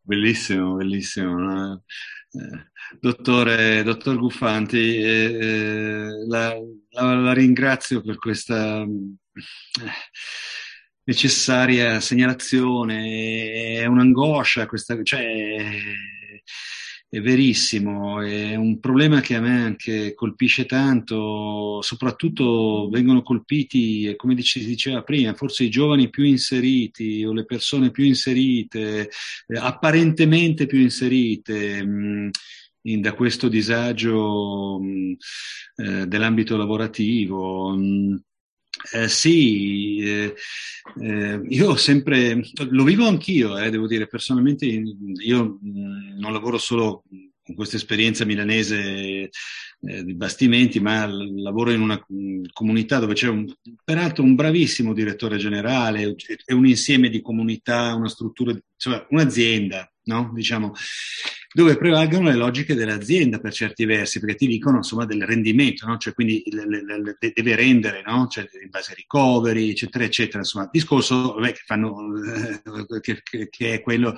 Bellissimo, bellissimo, no? Dottor Guffanti, la ringrazio per questa necessaria segnalazione. È un'angoscia questa, cioè, è verissimo, è un problema che a me anche colpisce tanto, soprattutto vengono colpiti, si diceva prima, forse i giovani più inseriti o le persone più inserite, apparentemente più inserite, da questo disagio, dell'ambito lavorativo. Sì, io ho sempre, lo vivo anch'io, devo dire, personalmente io non lavoro solo con questa esperienza milanese di bastimenti, ma lavoro in una comunità dove c'è peraltro un bravissimo direttore generale, è un insieme di comunità, una struttura, cioè un'azienda, no? Diciamo, dove prevalgono le logiche dell'azienda per certi versi, perché ti dicono insomma del rendimento, no? Cioè, quindi deve rendere, no? Cioè, in base ai ricoveri, eccetera, eccetera. Insomma, discorso vabbè, che fanno, che è quello.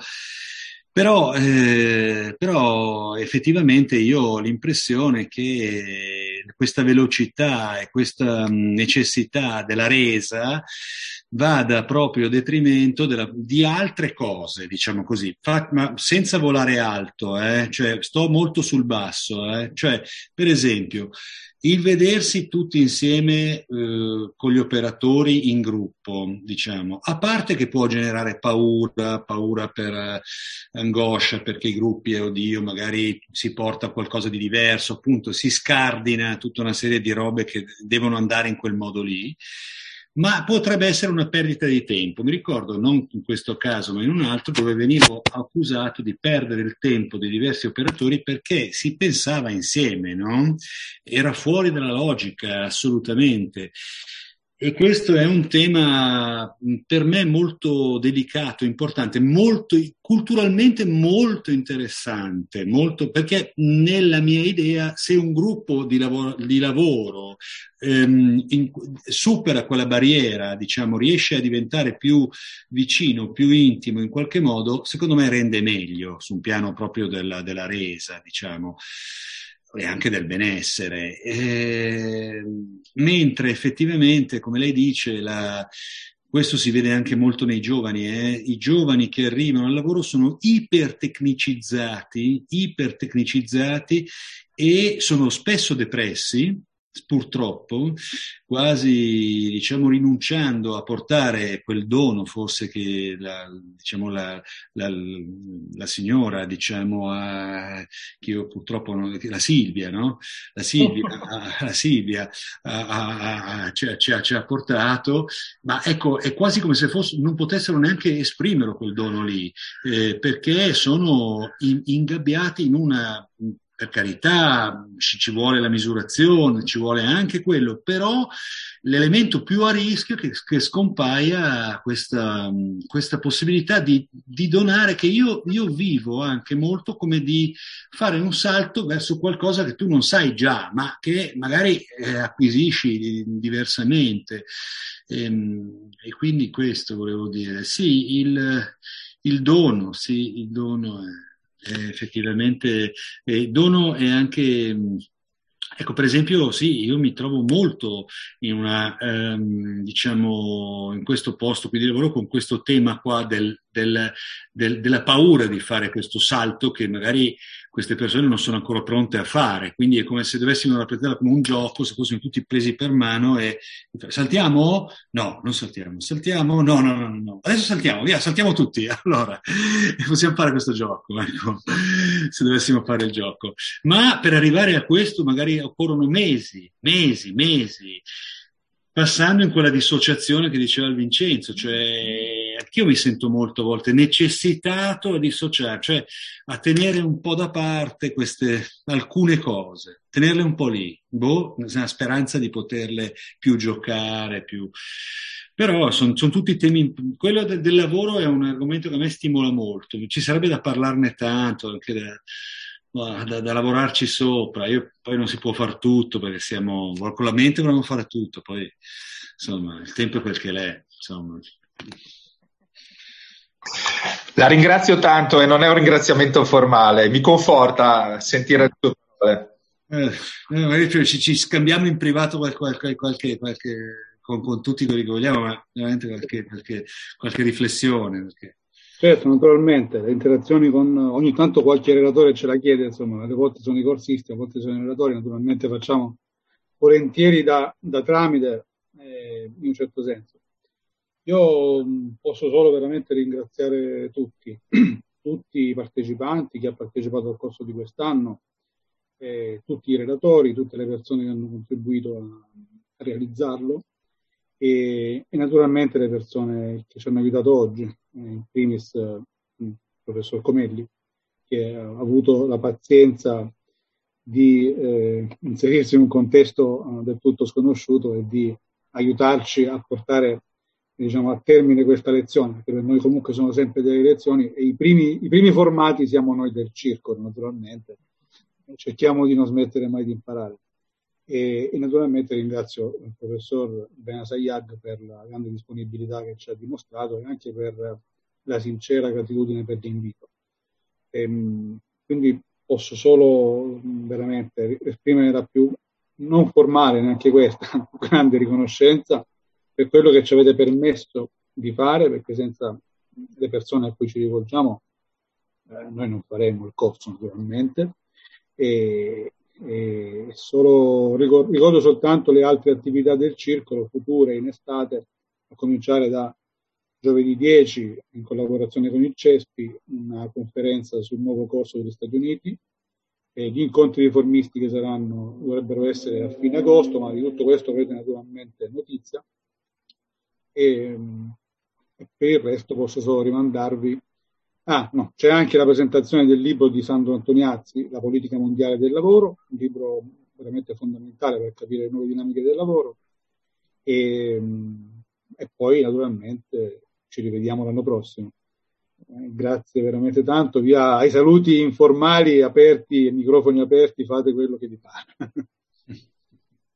Però effettivamente io ho l'impressione che questa velocità e questa necessità della resa vada proprio a detrimento di altre cose, diciamo così, ma senza volare alto, cioè sto molto sul basso, cioè per esempio il vedersi tutti insieme con gli operatori in gruppo, diciamo, a parte che può generare paura per angoscia, perché i gruppi, oddio, magari si porta a qualcosa di diverso, appunto, si scardina tutta una serie di robe che devono andare in quel modo lì. Ma potrebbe essere una perdita di tempo. Mi ricordo, non in questo caso, ma in un altro, dove venivo accusato di perdere il tempo di diversi operatori perché si pensava insieme, no? Era fuori dalla logica, assolutamente. E questo è un tema per me molto delicato, importante, molto, culturalmente molto interessante, molto, perché nella mia idea, se un gruppo di lavoro supera quella barriera, diciamo, riesce a diventare più vicino, più intimo in qualche modo, secondo me rende meglio su un piano proprio della resa, diciamo, e anche del benessere. Mentre effettivamente, come lei dice, questo si vede anche molto nei giovani, i giovani che arrivano al lavoro sono ipertecnicizzati e sono spesso depressi, purtroppo, quasi diciamo rinunciando a portare quel dono forse che diciamo, la, la signora, diciamo, che io purtroppo la Silvia, no? La Silvia ci ha portato, ma ecco, è quasi come se non potessero neanche esprimerlo quel dono lì, perché sono ingabbiati in una, per carità, ci vuole la misurazione, ci vuole anche quello, però l'elemento più a rischio è che scompaia questa possibilità di donare, che io vivo anche molto come di fare un salto verso qualcosa che tu non sai già, ma che magari acquisisci diversamente. E quindi questo volevo dire. Sì, il dono, sì, il dono è effettivamente, dono è anche, ecco, per esempio, sì, io mi trovo molto in una, diciamo, in questo posto qui di lavoro con questo tema qua della paura di fare questo salto che magari queste persone non sono ancora pronte a fare. Quindi è come se dovessimo rappresentarla come un gioco, se fossimo tutti presi per mano e saltiamo? No, non saltiamo. Saltiamo? No, no, no, no. Adesso saltiamo, via, saltiamo tutti. Allora, possiamo fare questo gioco, ecco, se dovessimo fare il gioco. Ma per arrivare a questo magari occorrono mesi, mesi, mesi, passando in quella dissociazione che diceva il Vincenzo, cioè anch'io mi sento molte volte necessitato a dissociare, cioè a tenere un po' da parte alcune cose, tenerle un po' lì, nella speranza di poterle più giocare, più. Però sono tutti temi, quello del lavoro è un argomento che a me stimola molto, ci sarebbe da parlarne tanto, anche da lavorarci sopra. Poi non si può fare tutto perché con la mente vogliamo fare tutto, poi insomma il tempo è quel che l'è, insomma. La ringrazio tanto e non è un ringraziamento formale, mi conforta sentire le tue parole. Eh, magari ci scambiamo in privato con tutti quelli che vogliamo, ma veramente qualche riflessione. Certo, naturalmente, le interazioni con ogni tanto qualche relatore ce la chiede, insomma, alle volte sono i corsisti, a volte sono i relatori, naturalmente facciamo volentieri da tramite, in un certo senso. Io posso solo veramente ringraziare tutti, tutti i partecipanti, chi ha partecipato al corso di quest'anno, tutti i relatori, tutte le persone che hanno contribuito a realizzarlo e naturalmente le persone che ci hanno aiutato oggi, in primis il professor Comelli, che ha avuto la pazienza di inserirsi in un contesto del tutto sconosciuto e di aiutarci a portare, diciamo, a termine questa lezione, perché per noi comunque sono sempre delle lezioni e i primi formati siamo noi del circolo, naturalmente. Cerchiamo di non smettere mai di imparare. E naturalmente ringrazio il professor Benasayyad per la grande disponibilità che ci ha dimostrato e anche per la sincera gratitudine per l'invito. Quindi posso solo veramente esprimere la più non formale, neanche questa, grande riconoscenza per quello che ci avete permesso di fare, perché senza le persone a cui ci rivolgiamo noi non faremo il corso naturalmente. E ricordo soltanto le altre attività del circolo future in estate, a cominciare da giovedì 10 in collaborazione con il CESPI una conferenza sul nuovo corso degli Stati Uniti, e gli incontri riformisti che dovrebbero essere a fine agosto, ma di tutto questo avrete naturalmente notizia e per il resto posso solo rimandarvi. No, c'è anche la presentazione del libro di Sandro Antoniazzi, La politica mondiale del lavoro, un libro veramente fondamentale per capire le nuove dinamiche del lavoro e poi naturalmente ci rivediamo l'anno prossimo. Grazie veramente tanto, via ai saluti informali, aperti, microfoni aperti, fate quello che vi pare.